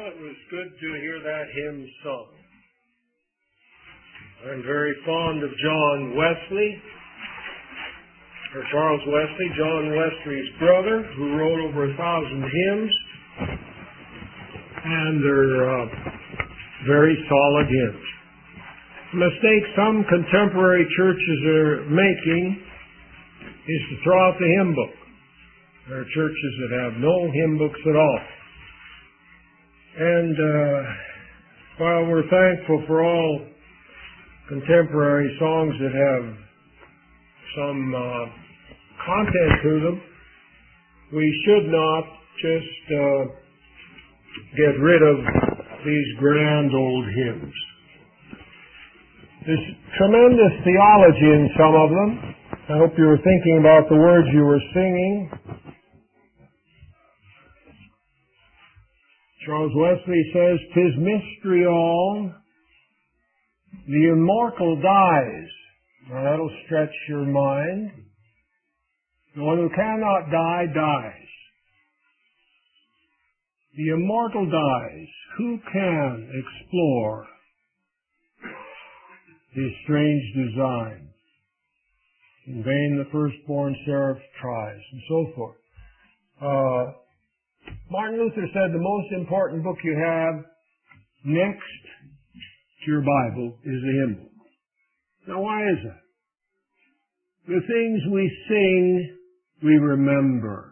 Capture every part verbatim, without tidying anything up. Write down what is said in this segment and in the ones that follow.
It was good to hear that hymn sung. I'm very fond of John Wesley, or Charles Wesley, John Wesley's brother, who wrote over a thousand hymns, and they're uh, very solid hymns. The mistake some contemporary churches are making is to throw out the hymn book. There are churches that have no hymn books at all. And uh, while we're thankful for all contemporary songs that have some uh, content to them, we should not just uh, get rid of these grand old hymns. There's tremendous theology in some of them. I hope you were thinking about the words you were singing. Charles Wesley says, "'Tis mystery all, the immortal dies." Now that'll stretch your mind. The one who cannot die, dies. The immortal dies. Who can explore his strange design? In vain the firstborn seraph tries, and so forth. Uh, Martin Luther said the most important book you have next to your Bible is the hymn book. Now why is that? The things we sing, we remember.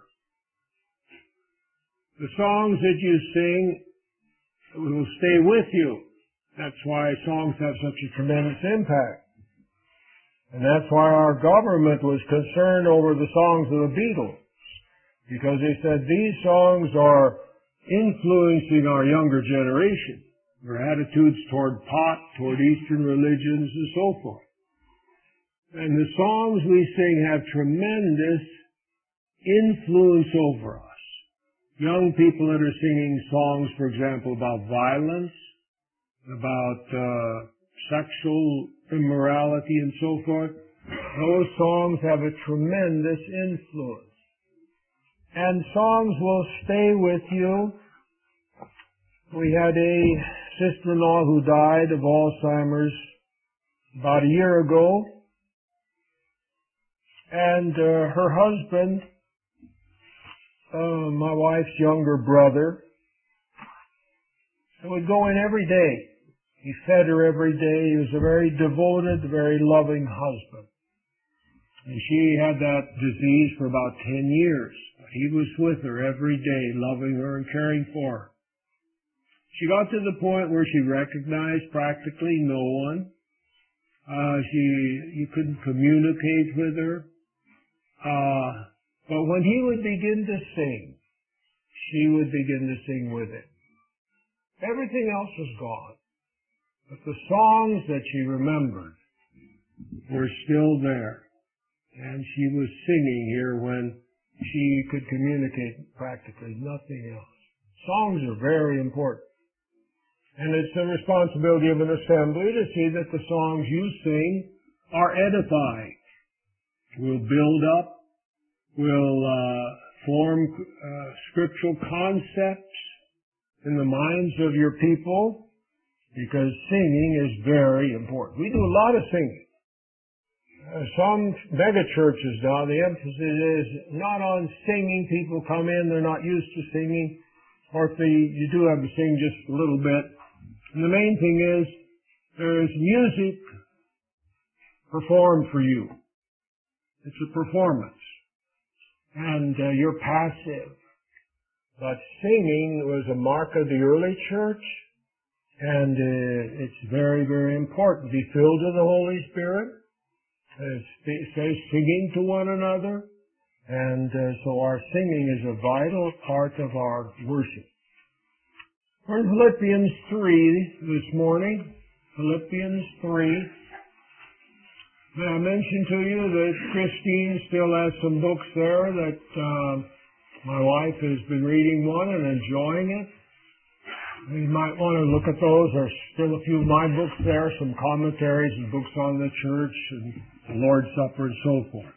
The songs that you sing will stay with you. That's why songs have such a tremendous impact. And that's why our government was concerned over the songs of the Beatles. Because they said these songs are influencing our younger generation, their attitudes toward pot, toward Eastern religions, and so forth. And the songs we sing have tremendous influence over us. Young people that are singing songs, for example, about violence, about uh, sexual immorality, and so forth, those songs have a tremendous influence. And songs will stay with you. We had a sister-in-law who died of Alzheimer's about a year ago. And uh, her husband, uh, my wife's younger brother, would go in every day. He fed her every day. He was a very devoted, very loving husband. And she had that disease for about ten years. He was with her every day, loving her and caring for her. She got to the point where she recognized practically no one. Uh, she, you couldn't communicate with her. Uh, but when he would begin to sing, she would begin to sing with him. Everything else was gone. But the songs that she remembered were still there. And she was singing here when she could communicate practically nothing else. Songs are very important. And it's the responsibility of an assembly to see that the songs you sing are edifying, will build up, will uh, form uh, scriptural concepts in the minds of your people, because singing is very important. We do a lot of singing. Uh, some mega churches now, the emphasis is not on singing. People come in, they're not used to singing, or if they, you do have to sing just a little bit. And the main thing is, there is music performed for you. It's a performance. And uh, you're passive. But singing was a mark of the early church, and uh, it's very, very important. Be filled with the Holy Spirit. It says singing to one another, and uh, so our singing is a vital part of our worship. We're in Philippians three this morning. Philippians three. May I mention to you that Christine still has some books there that uh, my wife has been reading one and enjoying it. You might want to look at those. There's still a few of my books there, some commentaries and books on the church and the Lord's Supper and so forth.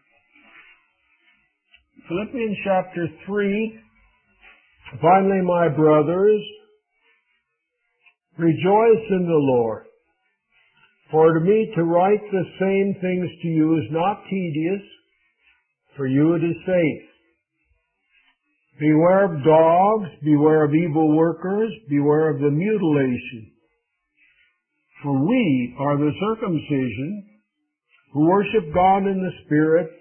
Philippians chapter three. Finally, my brothers, Rejoice in the Lord. For to me to write the same things to you is not tedious, for you it is safe. Beware of dogs, beware of evil workers, beware of the mutilation. For we are the circumcision, who worship God in the Spirit,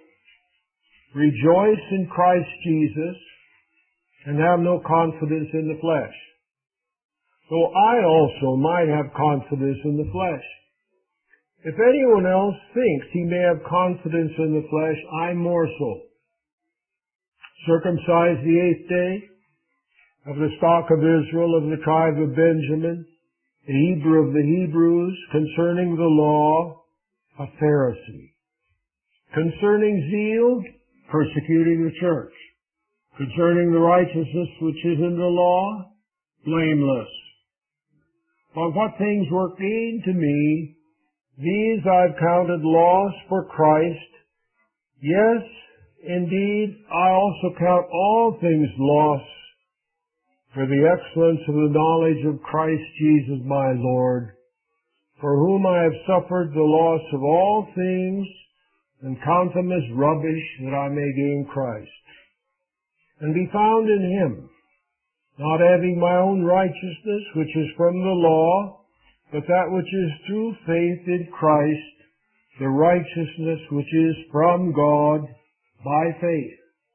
rejoice in Christ Jesus, and have no confidence in the flesh. Though I also might have confidence in the flesh. If anyone else thinks he may have confidence in the flesh, I more so. Circumcised the eighth day, of the stock of Israel, of the tribe of Benjamin, a Hebrew of the Hebrews, concerning the law, a Pharisee. Concerning zeal, persecuting the church. Concerning the righteousness which is in the law, blameless. But what things were gain to me, these I've counted loss for Christ. Yes, indeed, I also count all things loss for the excellence of the knowledge of Christ Jesus my Lord, for whom I have suffered the loss of all things, and count them as rubbish, that I may gain Christ, and be found in Him, not having my own righteousness, which is from the law, but that which is through faith in Christ, the righteousness which is from God by faith,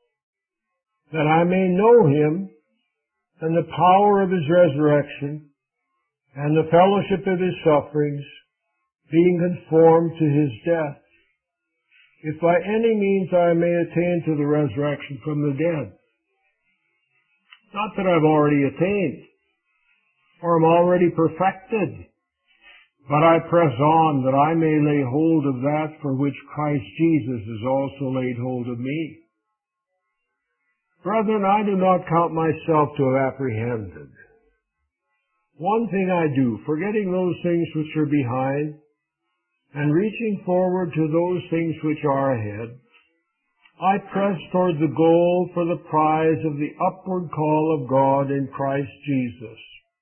that I may know Him, and the power of His resurrection, and the fellowship of His sufferings, being conformed to His death, if by any means I may attain to the resurrection from the dead. Not that I've already attained, or am already perfected, but I press on that I may lay hold of that for which Christ Jesus has also laid hold of me. Brethren, I do not count myself to have apprehended. One thing I do, forgetting those things which are behind, and reaching forward to those things which are ahead, I press toward the goal for the prize of the upward call of God in Christ Jesus.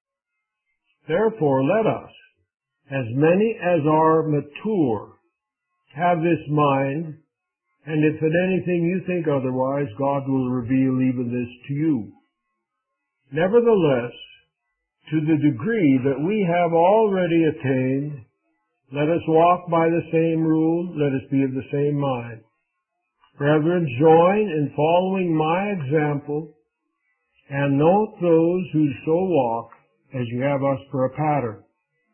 Therefore, let us, as many as are mature, have this mind, and if in anything you think otherwise, God will reveal even this to you. Nevertheless, to the degree that we have already attained, let us walk by the same rule, let us be of the same mind. Brethren, join in following my example, and note those who so walk as you have us for a pattern.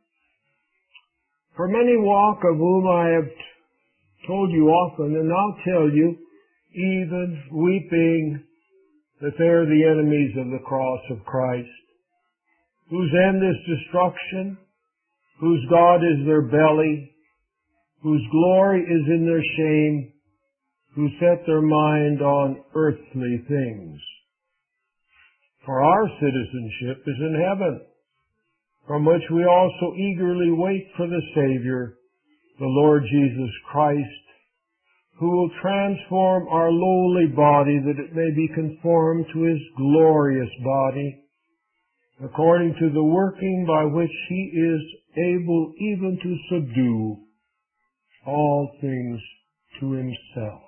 For many walk, of whom I have told you often, and now tell you, even weeping, that they are the enemies of the cross of Christ, whose end is destruction, whose God is their belly, whose glory is in their shame, who set their mind on earthly things. For our citizenship is in heaven, from which we also eagerly wait for the Savior, the Lord Jesus Christ, who will transform our lowly body that it may be conformed to His glorious body, according to the working by which He is able even to subdue all things to Himself.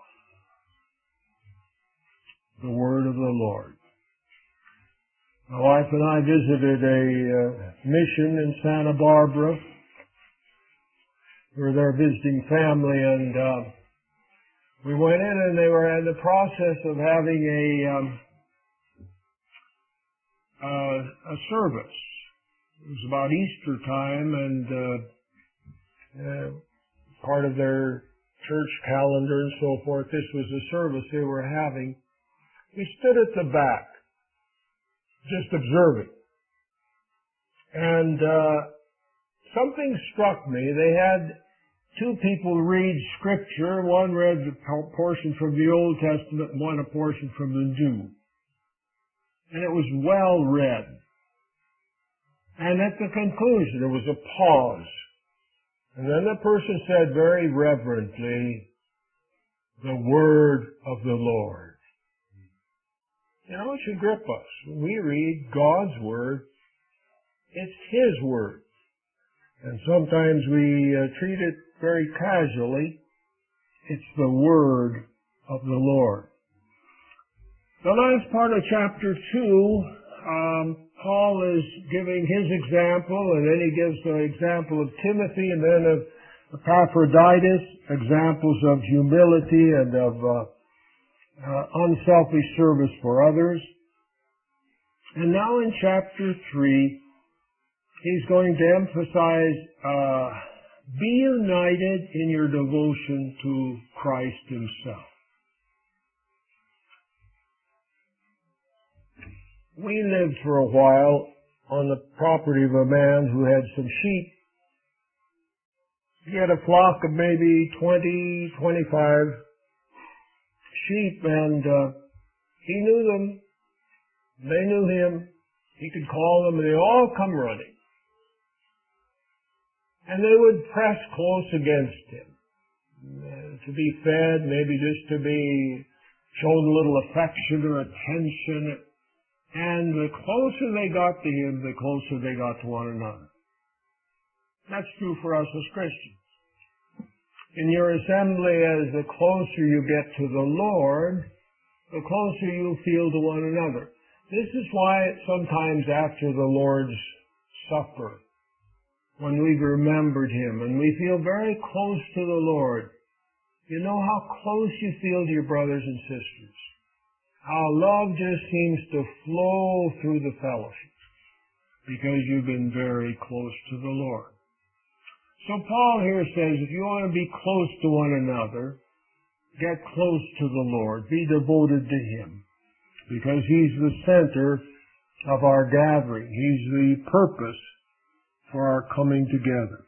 The word of the Lord. My wife and I visited a uh, mission in Santa Barbara. We were there visiting family, and uh, we went in, and they were in the process of having a um, uh, a service. It was about Easter time, and uh, uh, part of their church calendar and so forth. This was the service they were having. We stood at the back, just observing. And uh, something struck me. They had two people read Scripture. One read a portion from the Old Testament and one a portion from the New. And it was well read. And at the conclusion, there was a pause. And then the person said very reverently, "The word of the Lord." You know, it should grip us. When we read God's word, It's His Word. And sometimes we uh, treat it very casually. It's the Word of the Lord. The last part of chapter two, um, Paul is giving his example, and then he gives the example of Timothy and then of Epaphroditus, examples of humility and of uh, uh, unselfish service for others. And now in chapter three, he's going to emphasize, uh, be united in your devotion to Christ Himself. We lived for a while on the property of a man who had some sheep. He had a flock of maybe twenty, twenty-five sheep, and uh, he knew them. They knew him. He could call them, and they all come running. And they would press close against him uh, to be fed, maybe just to be shown a little affection or attention. And the closer they got to him, the closer they got to one another. That's true for us as Christians. In your assembly, as the closer you get to the Lord, the closer you feel to one another. This is why sometimes after the Lord's Supper, when we've remembered Him and we feel very close to the Lord, you know how close you feel to your brothers and sisters. How love just seems to flow through the fellowship because you've been very close to the Lord. So Paul here says, if you want to be close to one another, get close to the Lord. Be devoted to Him because He's the center of our gathering. He's the purpose for our coming together.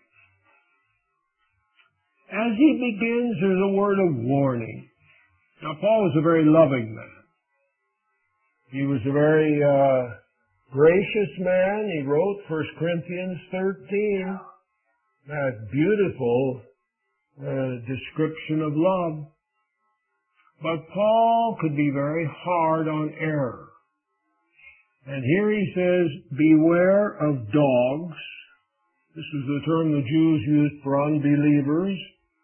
As he begins, there's a word of warning. Now, Paul was a very loving man. He was a very uh, gracious man. He wrote First Corinthians thirteen, that beautiful uh, description of love. But Paul could be very hard on error. And here he says, beware of dogs. This is the term the Jews used for unbelievers.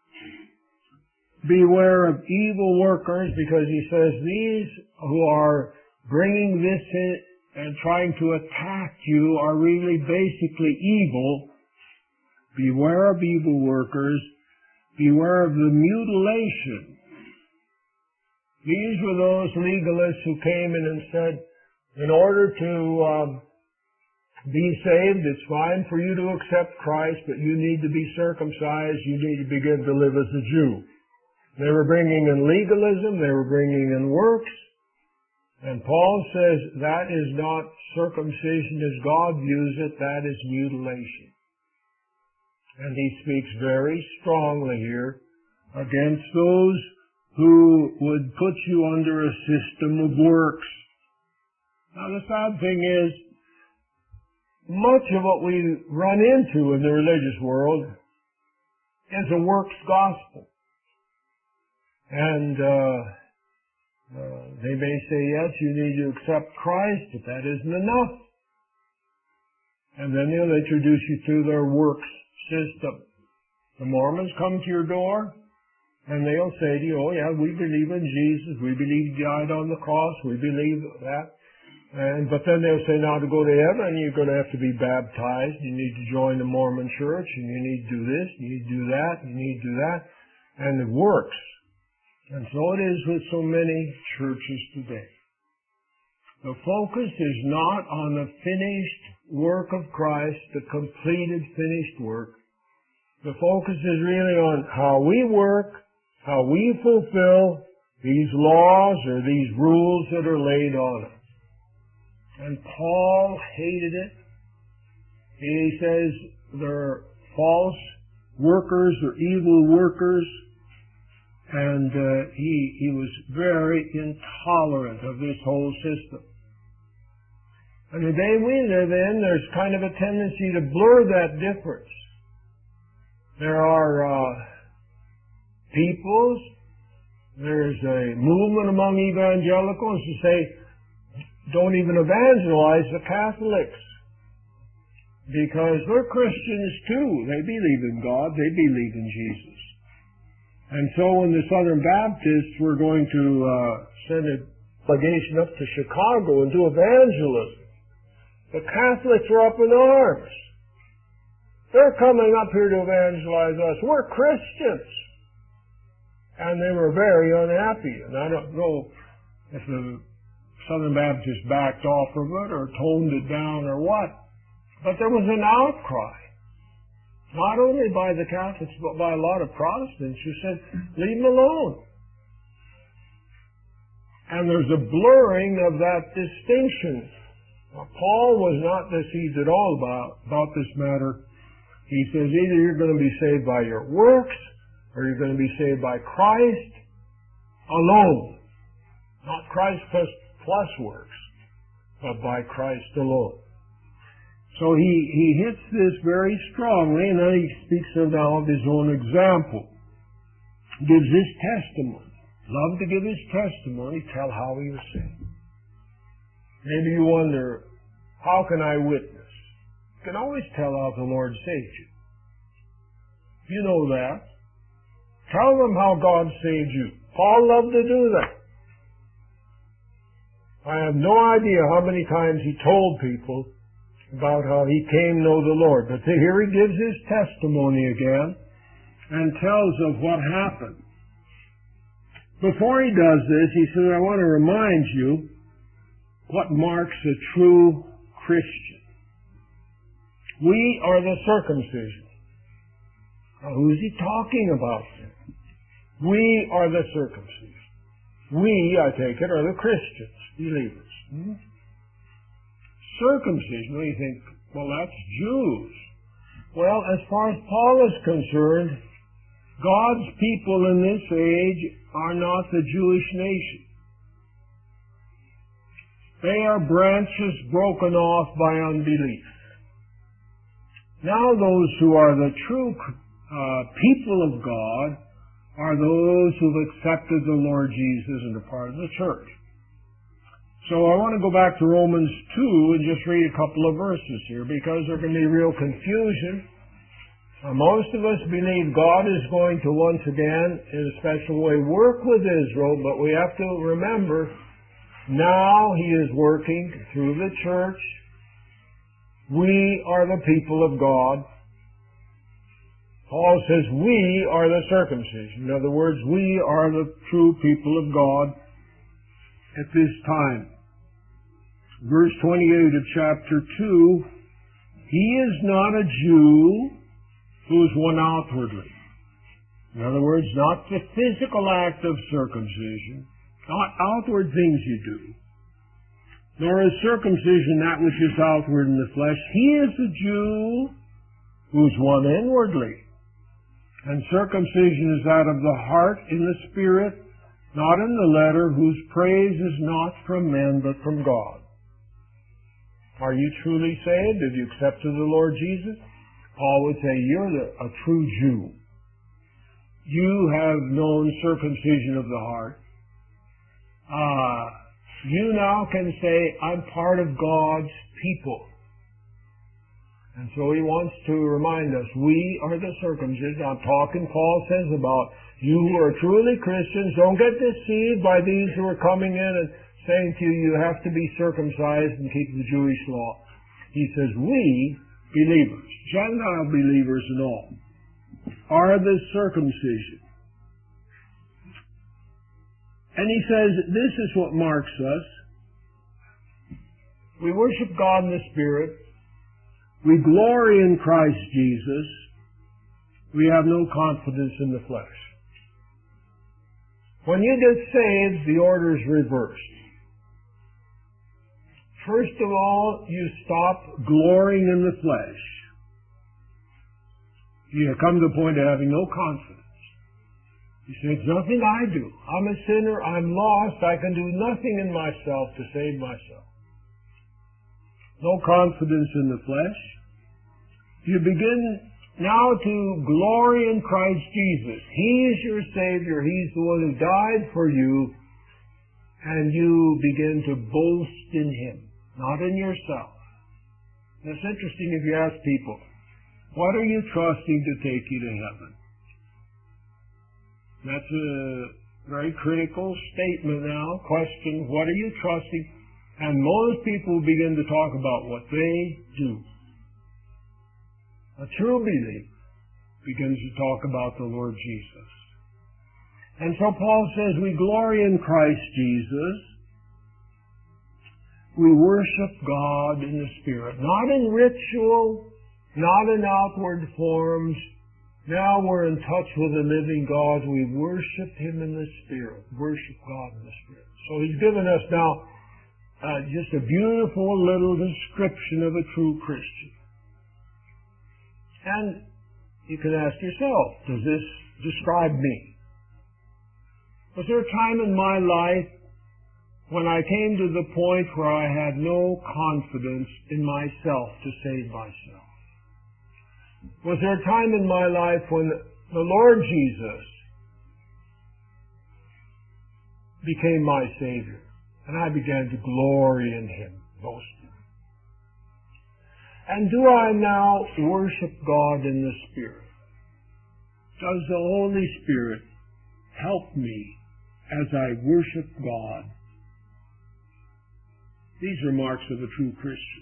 Beware of evil workers, because he says these who are bringing this in and trying to attack you are really basically evil. Beware of evil workers. Beware of the mutilation. These were those legalists who came in and said, in order to um, be saved, it's fine for you to accept Christ, but you need to be circumcised. You need to begin to live as a Jew. They were bringing in legalism. They were bringing in works. And Paul says that is not circumcision as God views it. That is mutilation. And he speaks very strongly here against those who would put you under a system of works. Now the sad thing is, much of what we run into in the religious world is a works gospel. And uh, uh, they may say, yes, you need to accept Christ, but that isn't enough. And then they'll introduce you to their works system. The Mormons come to your door, and they'll say to you, oh yeah, we believe in Jesus, we believe He died on the cross, we believe that. And but then they'll say, now to go to heaven, you're going to have to be baptized, you need to join the Mormon church, and you need to do this, you need to do that, you need to do that. And it works. And so it is with so many churches today. The focus is not on the finished work of Christ, the completed finished work. The focus is really on how we work, how we fulfill these laws or these rules that are laid on us. And Paul hated it. He says they're false workers or evil workers. And uh, he, he was very intolerant of this whole system. And the day we live in, there's kind of a tendency to blur that difference. There are uh, peoples, there's a movement among evangelicals to say, don't even evangelize the Catholics. because they're Christians too. They believe in God. They believe in Jesus. And so when the Southern Baptists were going to uh, send a delegation up to Chicago and do evangelism, the Catholics were up in arms. They're coming up here to evangelize us. We're Christians. And they were very unhappy. And I don't know if the Southern Baptists backed off of it or toned it down or what. But there was an outcry. Not only by the Catholics, but by a lot of Protestants who said, leave them alone. And there's a blurring of that distinction. Now, Paul was not deceived at all about, about this matter. He says either you're going to be saved by your works or you're going to be saved by Christ alone. Not Christ plus, plus works, but by Christ alone. So he, he hits this very strongly, and then he speaks of now of his own example. Gives his testimony. Loved to give his testimony, tell how he was saved. Maybe you wonder, how can I witness? You can always tell how the Lord saved you. You know that. Tell them how God saved you. Paul loved to do that. I have no idea how many times he told people about how he came to know the Lord. But here he gives his testimony again and tells of what happened. Before he does this, he says, I want to remind you what marks a true Christian. We are the circumcision. Now, who is he talking about? We are the circumcision. We, I take it, are the Christians, believers. Hmm? Circumcision, you think, well, that's Jews. Well, as far as Paul is concerned, God's people in this age are not the Jewish nation. They are branches broken off by unbelief. Now those who are the true uh, people of God are those who've accepted the Lord Jesus and are part of the church. So I want to go back to Romans two and just read a couple of verses here because there can be real confusion. Now, most of us believe God is going to once again, in a special way, work with Israel, but we have to remember now He is working through the church. We are the people of God. Paul says we are the circumcision. In other words, we are the true people of God at this time. Verse twenty-eight of chapter two, he is not a Jew who is one outwardly. In other words, not the physical act of circumcision, not outward things you do, nor is circumcision that which is outward in the flesh. He is a Jew who is one inwardly. And circumcision is that of the heart in the spirit, not in the letter, whose praise is not from men but from God. Are you truly saved? Have you accepted the Lord Jesus? Paul would say, you're the, a true Jew. You have known circumcision of the heart. Uh, you now can say, I'm part of God's people. And so he wants to remind us, we are the circumcision. I'm talking, Paul says, about you who are truly Christians. Don't get deceived by these who are coming in and saying to you, you have to be circumcised and keep the Jewish law. He says, we, believers, Gentile believers and all, are the circumcision. And he says, this is what marks us. We worship God in the Spirit. We glory in Christ Jesus. We have no confidence in the flesh. When you get saved, the order is reversed. First of all, you stop glorying in the flesh. You come to the point of having no confidence. You say, it's nothing I do. I'm a sinner. I'm lost. I can do nothing in myself to save myself. No confidence in the flesh. You begin now to glory in Christ Jesus. He is your Savior. He's the one who died for you. And you begin to boast in Him, not in yourself. It's interesting if you ask people, what are you trusting to take you to heaven? That's a very critical statement now. Question, what are you trusting? And most people begin to talk about what they do. A true believer begins to talk about the Lord Jesus. And so Paul says we glory in Christ Jesus. We worship God in the Spirit. Not in ritual, not in outward forms. Now we're in touch with the living God. We worship Him in the Spirit. Worship God in the Spirit. So He's given us now uh, just a beautiful little description of a true Christian. And you can ask yourself, does this describe me? Was there a time in my life when I came to the point where I had no confidence in myself to save myself? Was there a time in my life when the Lord Jesus became my Savior and I began to glory in Him, boast in Him? And do I now worship God in the Spirit? Does the Holy Spirit help me as I worship God? These are marks of a true Christian.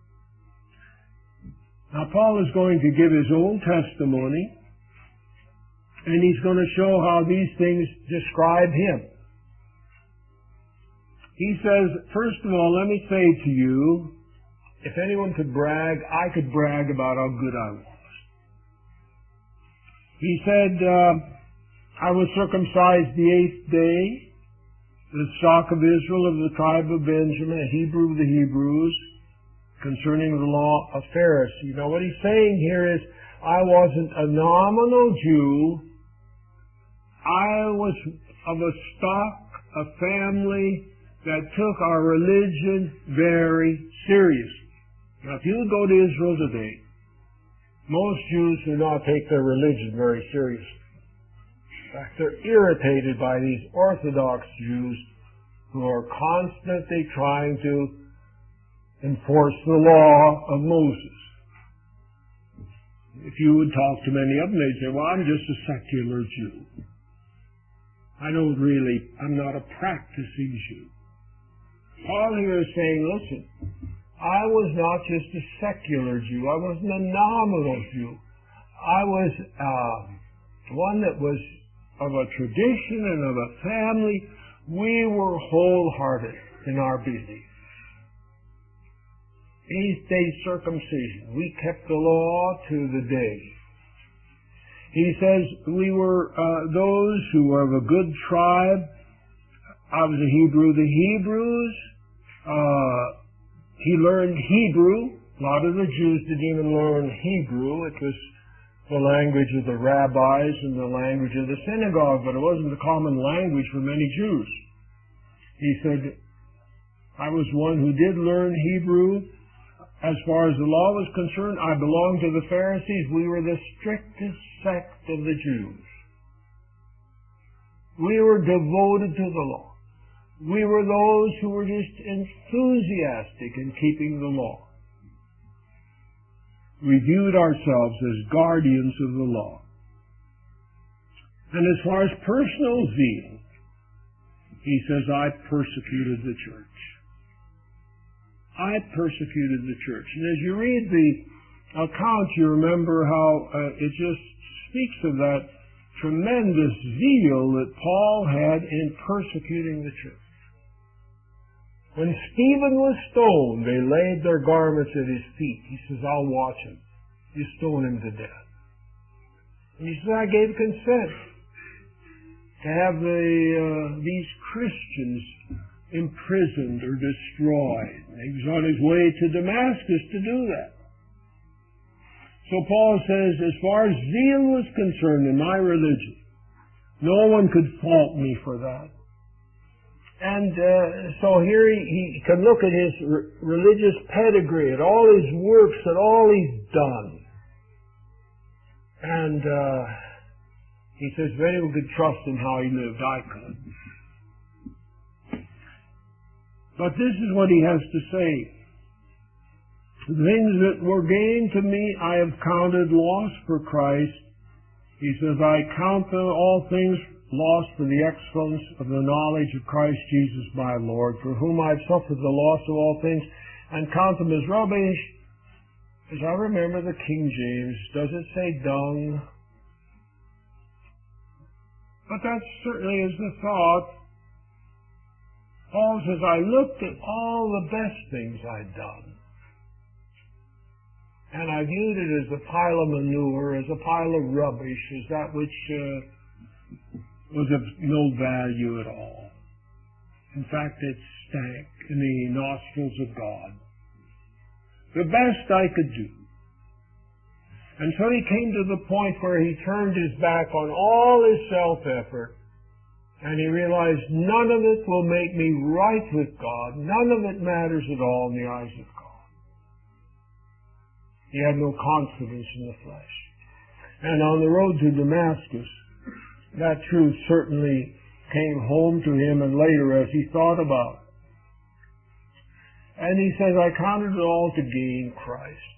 Now Paul is going to give his own testimony, and he's going to show how these things describe him. He says, first of all, let me say to you, if anyone could brag, I could brag about how good I was. He said, uh, I was circumcised the eighth day, the stock of Israel of the tribe of Benjamin, a Hebrew of the Hebrews, concerning the law of Pharisee. Now what he's saying here is, I wasn't a nominal Jew. I was of a stock, a family that took our religion very seriously. Now if you would go to Israel today, most Jews do not take their religion very seriously. In fact, they're irritated by these Orthodox Jews who are constantly trying to enforce the law of Moses. If you would talk to many of them, they'd say, well, I'm just a secular Jew. I don't really, I'm not a practicing Jew. Paul here is saying, listen, I was not just a secular Jew. I wasn't a nominal Jew. I was uh, one that was of a tradition and of a family. We were wholehearted in our belief. Eighth day circumcision. We kept the law to the day. He says we were uh, those who were of a good tribe. I was a Hebrew. The Hebrews, uh, he learned Hebrew. A lot of the Jews didn't even learn Hebrew. It was the language of the rabbis and the language of the synagogue, but it wasn't the common language for many Jews. He said, I was one who did learn Hebrew. As far as the law was concerned, I belonged to the Pharisees. We were the strictest sect of the Jews. We were devoted to the law. We were those who were just enthusiastic in keeping the law. We viewed ourselves as guardians of the law. And as far as personal zeal, he says, I persecuted the church. I persecuted the church. And as you read the account, you remember how uh, it just speaks of that tremendous zeal that Paul had in persecuting the church. When Stephen was stoned, they laid their garments at his feet. He says, I'll watch him. You stone him to death. And he says, I gave consent to have the, uh, these Christians imprisoned or destroyed. He was on his way to Damascus to do that. So Paul says, as far as zeal was concerned in my religion, no one could fault me for that. And uh, so here he, he can look at his re- religious pedigree, at all his works, at all he's done. And uh, he says, if anyone could trust in how he lived, I could. But this is what he has to say. The things that were gained to me I have counted loss for Christ. He says, I count all things lost for the excellence of the knowledge of Christ Jesus my Lord, for whom I have suffered the loss of all things, and count them as rubbish. As I remember the King James, does it say dung? But that certainly is the thought. Paul says, I looked at all the best things I'd done, and I viewed it as a pile of manure, as a pile of rubbish, as that which uh, was of no value at all. In fact, it stank in the nostrils of God. The best I could do. And so he came to the point where he turned his back on all his self-effort, and he realized none of it will make me right with God. None of it matters at all in the eyes of God. He had no confidence in the flesh. And on the road to Damascus, that truth certainly came home to him, and later as he thought about it. And he says, I counted it all to gain Christ.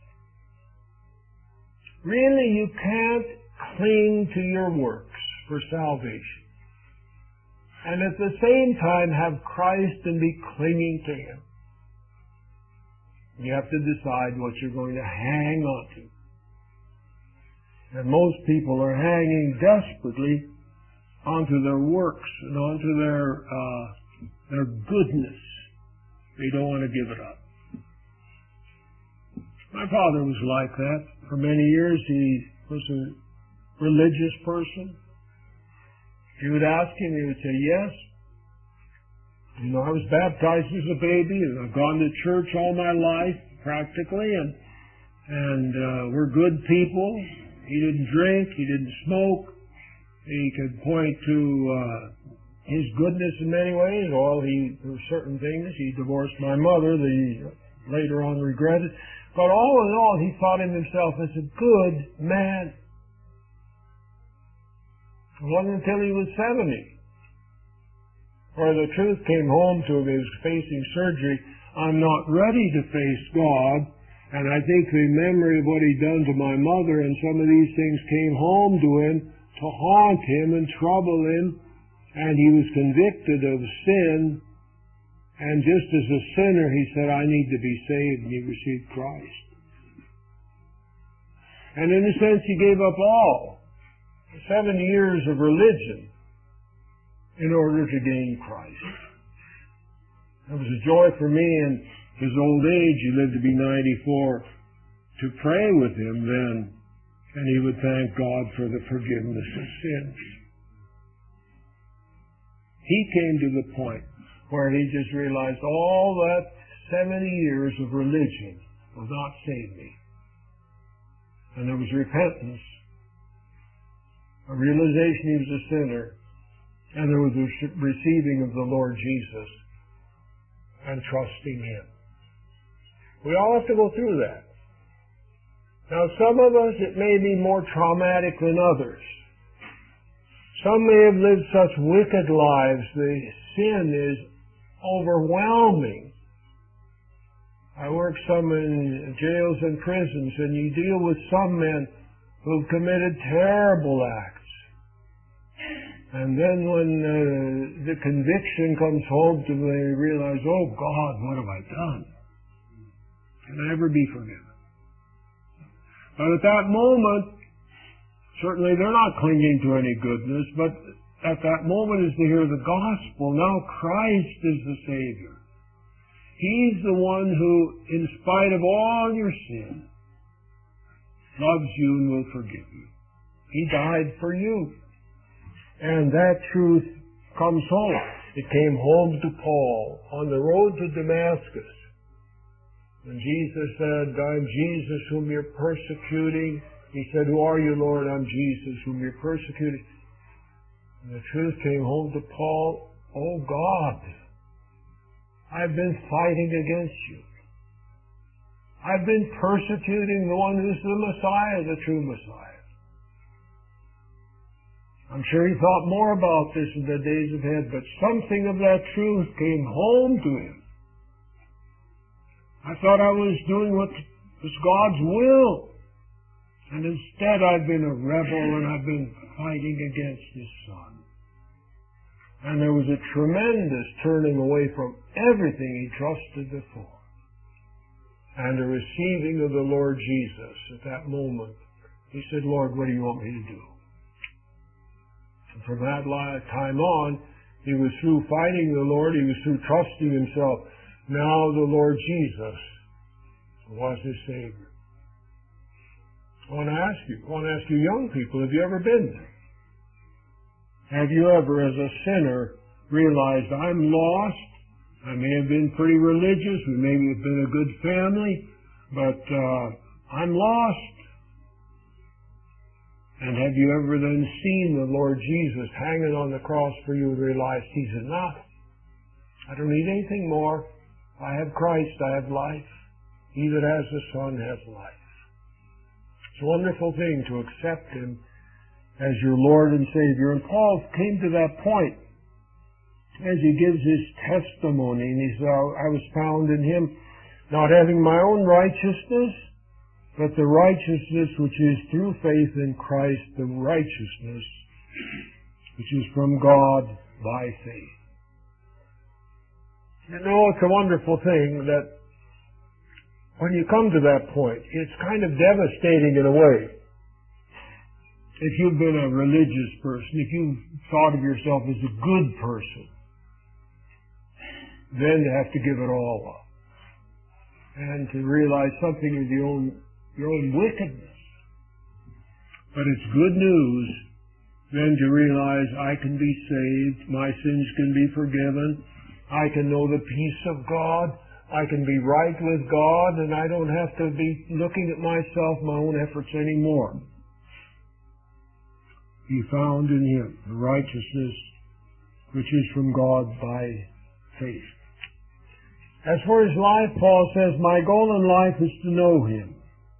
Really, you can't cling to your works for salvation, and at the same time have Christ and be clinging to Him. You have to decide what you're going to hang on to. And most people are hanging desperately onto their works and onto their uh, their goodness. They don't want to give it up. My father was like that. For many years he was a religious person. You would ask him, he would say, yes. You know, I was baptized as a baby, and I've gone to church all my life, practically, and and uh, we're good people. He didn't drink, he didn't smoke. He could point to uh, his goodness in many ways. All he, there were certain things. He divorced my mother, that he later on regretted. But all in all, he thought of himself as a good man. It wasn't until he was seventy where the truth came home to him. He was facing surgery. I'm not ready to face God. And I think the memory of what he'd done to my mother and some of these things came home to him to haunt him and trouble him. And he was convicted of sin. And just as a sinner, he said, I need to be saved, and he received Christ. And in a sense, he gave up all seven years of religion in order to gain Christ. It was a joy for me in his old age, he lived to be ninety-four, to pray with him then, and he would thank God for the forgiveness of sins. He came to the point where he just realized all that seventy years of religion will not save me. And there was repentance, a realization he was a sinner, and there was a receiving of the Lord Jesus and trusting Him. We all have to go through that. Now, some of us, it may be more traumatic than others. Some may have lived such wicked lives, the sin is overwhelming. I work some in jails and prisons, and you deal with some men who've committed terrible acts. And then when uh, the conviction comes home to them, they realize, oh God, what have I done? Can I ever be forgiven? But at that moment, certainly they're not clinging to any goodness, but at that moment as they hear the gospel, now Christ is the Savior. He's the one who, in spite of all your sin, loves you and will forgive you. He died for you. And that truth comes home. It came home to Paul on the road to Damascus. When Jesus said, I'm Jesus whom you're persecuting. He said, who are you, Lord? I'm Jesus whom you're persecuting. And the truth came home to Paul, oh God, I've been fighting against you. I've been persecuting the one who's the Messiah, the true Messiah. I'm sure he thought more about this in the days ahead, but something of that truth came home to him. I thought I was doing what It's God's will. And instead I've been a rebel and I've been fighting against His Son. And there was a tremendous turning away from everything he trusted before. And a receiving of the Lord Jesus at that moment. He said, Lord, what do you want me to do? And from that time on, he was through fighting the Lord. He was through trusting himself. Now the Lord Jesus was his Savior. I want to ask you, I want to ask you young people, have you ever been there? Have you ever, as a sinner, realized I'm lost? I may have been pretty religious. We may have been a good family, but uh, I'm lost. And have you ever then seen the Lord Jesus hanging on the cross for you and realized He's enough? I don't need anything more. I have Christ. I have life. He that has the Son has life. It's a wonderful thing to accept Him as your Lord and Savior. And Paul came to that point as he gives his testimony. And he said, I was found in Him, not having my own righteousness, but the righteousness which is through faith in Christ, the righteousness which is from God by faith. You know, it's a wonderful thing that when you come to that point, it's kind of devastating in a way. If you've been a religious person, if you've thought of yourself as a good person, then to have to give it all up. And to realize something of your own, your own wickedness. But it's good news then to realize I can be saved, my sins can be forgiven, I can know the peace of God, I can be right with God, and I don't have to be looking at myself, my own efforts anymore. Be found in Him, the righteousness which is from God by faith. As for his life, Paul says, my goal in life is to know Him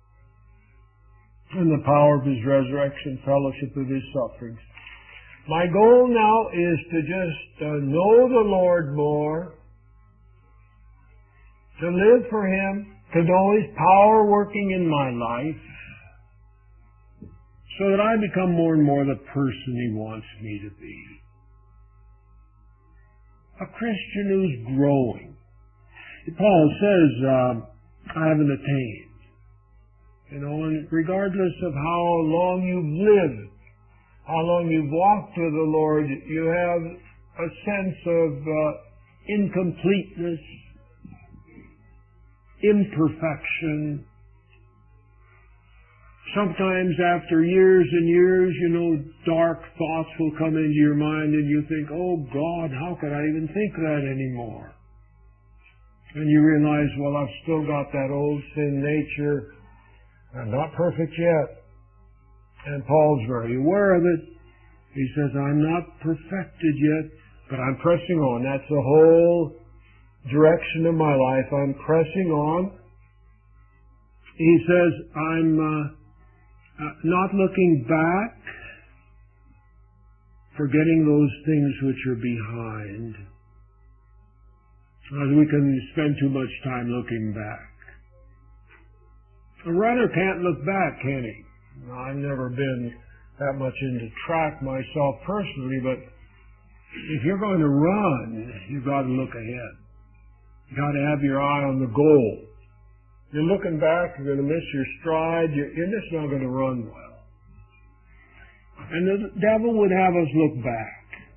and the power of His resurrection, fellowship of His sufferings. My goal now is to just uh, know the Lord more, to live for Him, to know His power working in my life, so that I become more and more the person He wants me to be. A Christian who's growing. Paul says, uh, I haven't attained. You know, and regardless of how long you've lived, how long you've walked with the Lord, you have a sense of uh, incompleteness, imperfection. Sometimes after years and years, you know, dark thoughts will come into your mind and you think, oh God, how could I even think that anymore? And you realize, well, I've still got that old sin nature. I'm not perfect yet. And Paul's very aware of it. He says, I'm not perfected yet, but I'm pressing on. That's the whole direction of my life. I'm pressing on. He says, I'm uh, uh, not looking back, forgetting those things which are behind. As we can spend too much time looking back. A runner can't look back, can he? No, I've never been that much into track myself personally, but if you're going to run, you've got to look ahead. You've got to have your eye on the goal. You're looking back, you're going to miss your stride, you're, you're just not going to run well. And the devil would have us look back.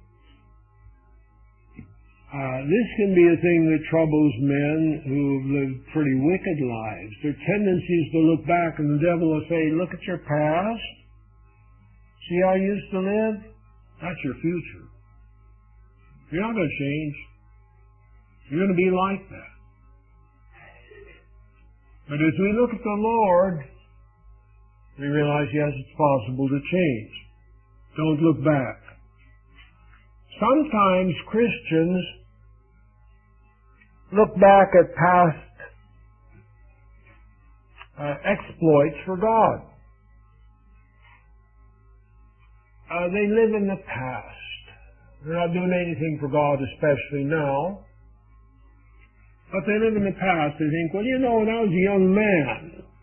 Uh, this can be a thing that troubles men who have lived pretty wicked lives. Their tendency is to look back, and the devil will say, look at your past. See how you used to live? That's your future. You're not going to change. You're going to be like that. But as we look at the Lord, we realize, yes, it's possible to change. Don't look back. Sometimes Christians look back at past uh, exploits for God. Uh, they live in the past. They're not doing anything for God, especially now. But they live in the past. They think, well, you know, when I was a young man,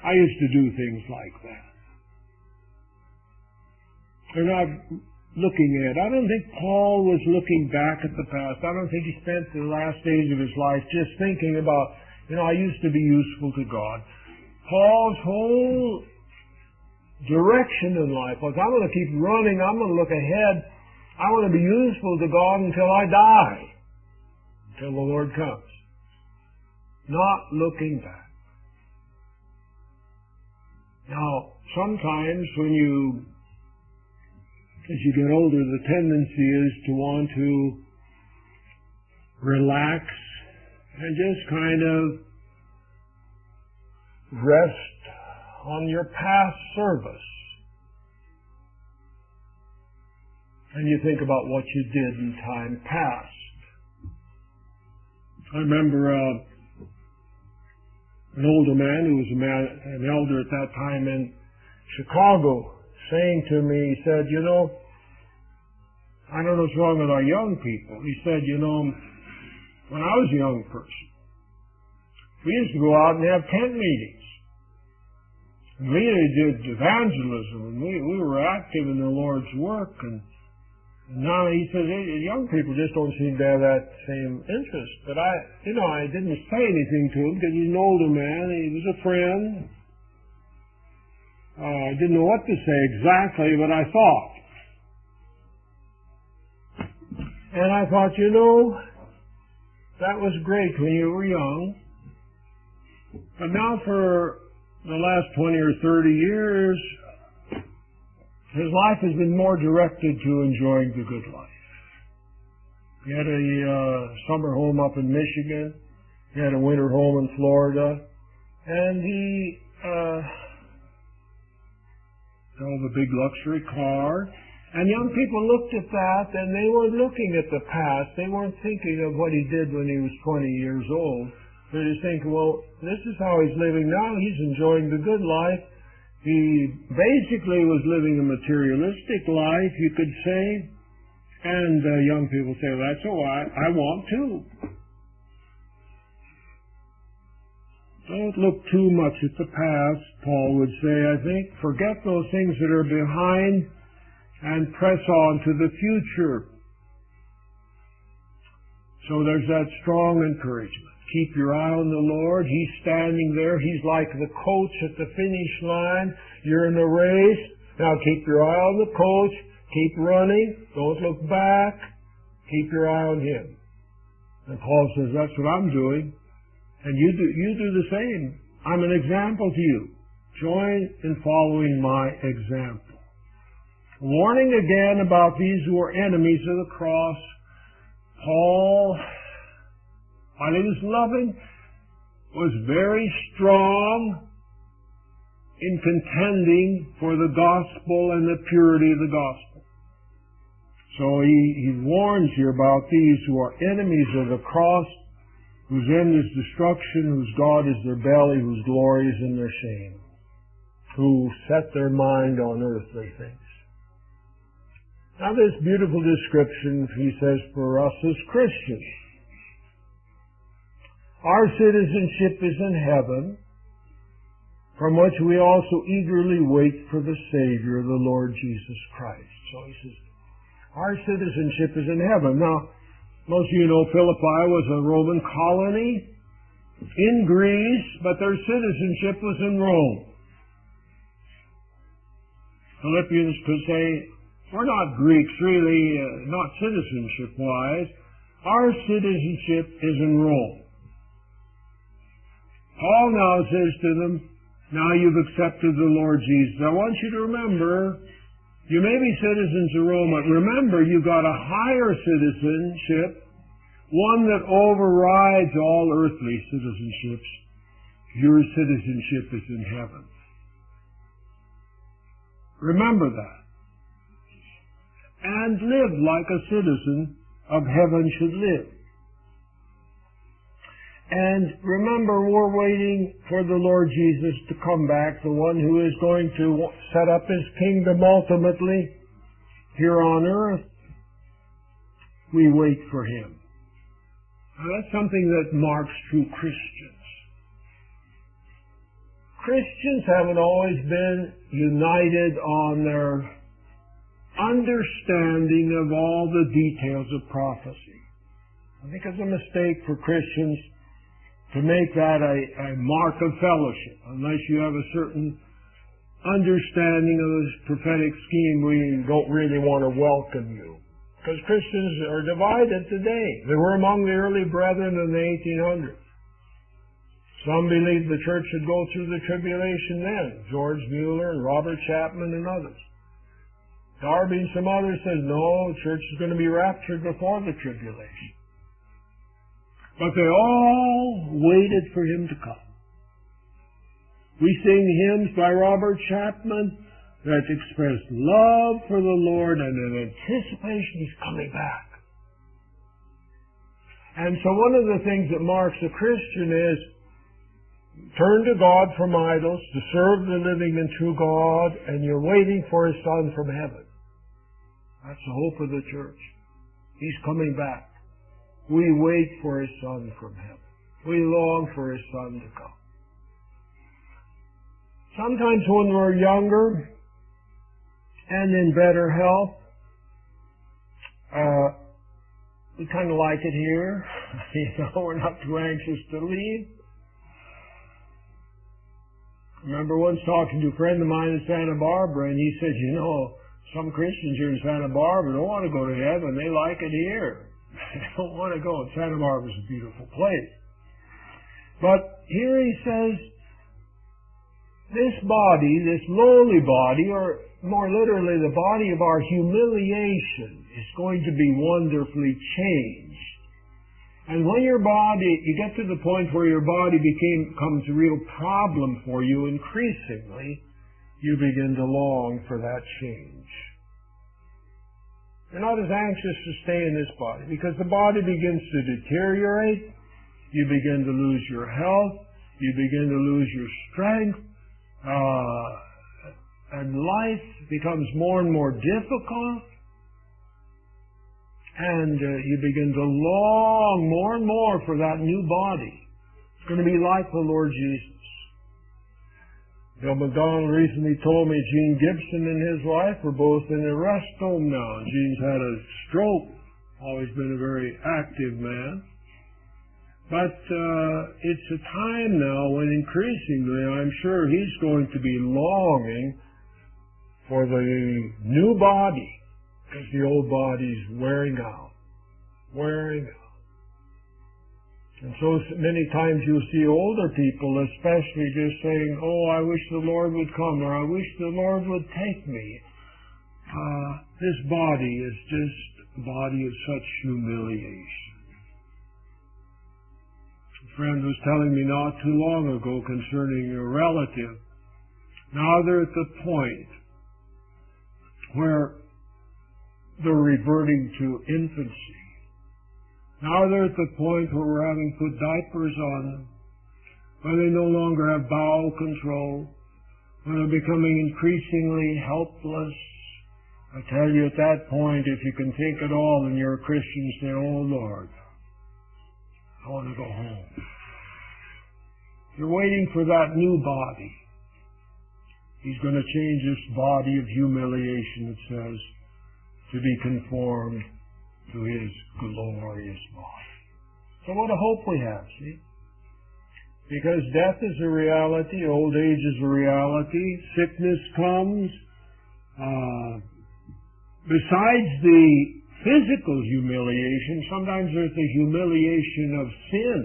I used to do things like that. They're not looking at. I don't think Paul was looking back at the past. I don't think he spent the last days of his life just thinking about, you know, I used to be useful to God. Paul's whole direction in life was, I'm going to keep running, I'm going to look ahead, I want to be useful to God until I die, until the Lord comes. Not looking back. Now, sometimes when you, as you get older, the tendency is to want to relax and just kind of rest on your past service. And you think about what you did in time past. I remember uh, an older man who was a man, an elder at that time in Chicago, saying to me, he said, you know, I don't know what's wrong with our young people. He said, you know, when I was a young person, we used to go out and have tent meetings. And we did evangelism, and we, we were active in the Lord's work. And, and now he says, hey, young people just don't seem to have that same interest. But I, you know, I didn't say anything to him because he's an older man. He was a friend. Uh, I didn't know what to say exactly, but I thought. And I thought, you know, that was great when you were young. But now for the last twenty or thirty years, his life has been more directed to enjoying the good life. He had a uh, summer home up in Michigan. He had a winter home in Florida. And he uh, drove a big luxury car. And young people looked at that, and they weren't looking at the past. They weren't thinking of what he did when he was twenty years old. They're just thinking, well, this is how he's living now. He's enjoying the good life. He basically was living a materialistic life, you could say. And uh, young people say, well, that's all right. I want to. Don't look too much at the past, Paul would say, I think. Forget those things that are behind and press on to the future. So there's that strong encouragement. Keep your eye on the Lord. He's standing there. He's like the coach at the finish line. You're in the race. Now keep your eye on the coach. Keep running. Don't look back. Keep your eye on him. And Paul says, that's what I'm doing. And you do, you do the same. I'm an example to you. Join in following my example. Warning again about these who are enemies of the cross. Paul, while he was loving, was very strong in contending for the gospel and the purity of the gospel. So he, he warns you about these who are enemies of the cross, whose end is destruction, whose God is their belly, whose glory is in their shame, who set their mind on earthly things. Now this beautiful description, he says, for us as Christians. Our citizenship is in heaven, from which we also eagerly wait for the Savior, the Lord Jesus Christ. So he says, our citizenship is in heaven. Now, most of you know Philippi was a Roman colony in Greece, but their citizenship was in Rome. Philippians could say, we're not Greeks, really, uh, not citizenship-wise. Our citizenship is in Rome. Paul now says to them, now you've accepted the Lord Jesus. I want you to remember, you may be citizens of Rome, but remember you've got a higher citizenship, one that overrides all earthly citizenships. Your citizenship is in heaven. Remember that. And live like a citizen of heaven should live. And remember, we're waiting for the Lord Jesus to come back, the one who is going to set up his kingdom ultimately here on earth. We wait for him. Now, that's something that marks true Christians. Christians haven't always been united on their understanding of all the details of prophecy. I think it's a mistake for Christians to make that a, a mark of fellowship. Unless you have a certain understanding of this prophetic scheme, we don't really want to welcome you. Because Christians are divided today. They were among the early brethren in the eighteen hundreds. Some believed the church should go through the tribulation then. George Mueller and Robert Chapman and others. Darby and some others said, no, the church is going to be raptured before the tribulation. But they all waited for him to come. We sing hymns by Robert Chapman that express love for the Lord and an anticipation he's coming back. And so one of the things that marks a Christian is turn to God from idols, to serve the living and true God, and you're waiting for His Son from heaven. That's the hope of the church. He's coming back. We wait for His Son from heaven. We long for His Son to come. Sometimes when we're younger and in better health, uh, we kind of like it here. You know, we're not too anxious to leave. I remember once talking to a friend of mine in Santa Barbara, and he said, you know, some Christians here in Santa Barbara don't want to go to heaven. They like it here. They don't want to go. Santa Barbara's a beautiful place. But here he says, this body, this lowly body, or more literally the body of our humiliation, is going to be wonderfully changed. And when your body, you get to the point where your body became, becomes a real problem for you increasingly, you begin to long for that change. You're not as anxious to stay in this body because the body begins to deteriorate, you begin to lose your health, you begin to lose your strength, uh, and life becomes more and more difficult. And uh, you begin to long more and more for that new body. It's going to be like the Lord Jesus. Bill McDonald recently told me Gene Gibson and his wife are both in a rest home now. Gene's had a stroke, always been a very active man. But uh, it's a time now when increasingly I'm sure he's going to be longing for the new body. Because the old body's wearing out. Wearing out. And so many times you'll see older people especially just saying, oh, I wish the Lord would come, or I wish the Lord would take me. Uh, this body is just a body of such humiliation. A friend was telling me not too long ago concerning a relative. Now they're at the point where they're reverting to infancy. Now they're at the point where we're having to put diapers on them, where they no longer have bowel control, when they're becoming increasingly helpless. I tell you, at that point, if you can think at all and you're a Christian, you say, oh Lord, I want to go home. You're waiting for that new body. He's going to change this body of humiliation, it says, to be conformed to His glorious body. So what a hope we have, see? Because death is a reality, old age is a reality, sickness comes. Uh, besides the physical humiliation, sometimes there's the humiliation of sin.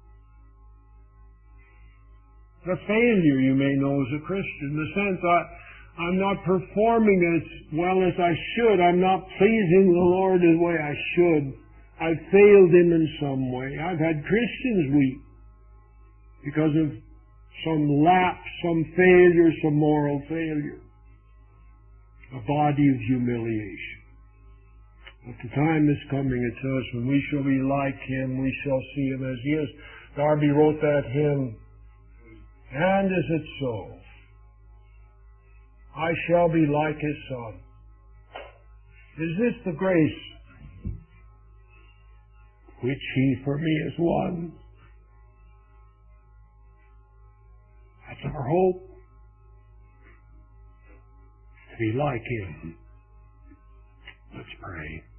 The failure you may know as a Christian, the sense I I'm not performing as well as I should. I'm not pleasing the Lord the way I should. I've failed Him in some way. I've had Christians weep because of some lapse, some failure, some moral failure. A body of humiliation. But the time is coming, it says, when we shall be like Him, we shall see Him as He is. Darby wrote that hymn, and is it so? I shall be like His Son. Is this the grace which He for me has won? That's our hope. To be like Him. Let's pray.